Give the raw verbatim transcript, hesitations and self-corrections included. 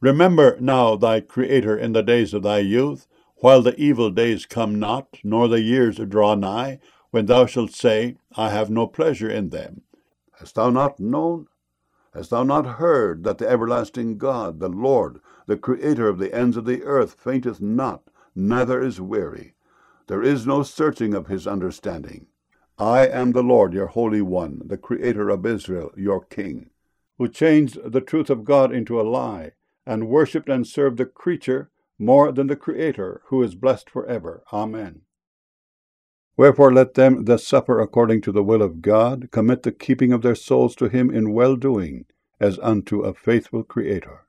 Remember now thy Creator in the days of thy youth, while the evil days come not, nor the years draw nigh, when thou shalt say, I have no pleasure in them. Hast thou not known? Hast thou not heard that the everlasting God, the Lord, the Creator of the ends of the earth, fainteth not, neither is weary? There is no searching of his understanding. I am the Lord, your Holy One, the Creator of Israel, your King, who changed the truth of God into a lie, and worshipped and served the creature more than the Creator, who is blessed forever. Amen. Wherefore let them that suffer according to the will of God commit the keeping of their souls to him in well-doing, as unto a faithful Creator.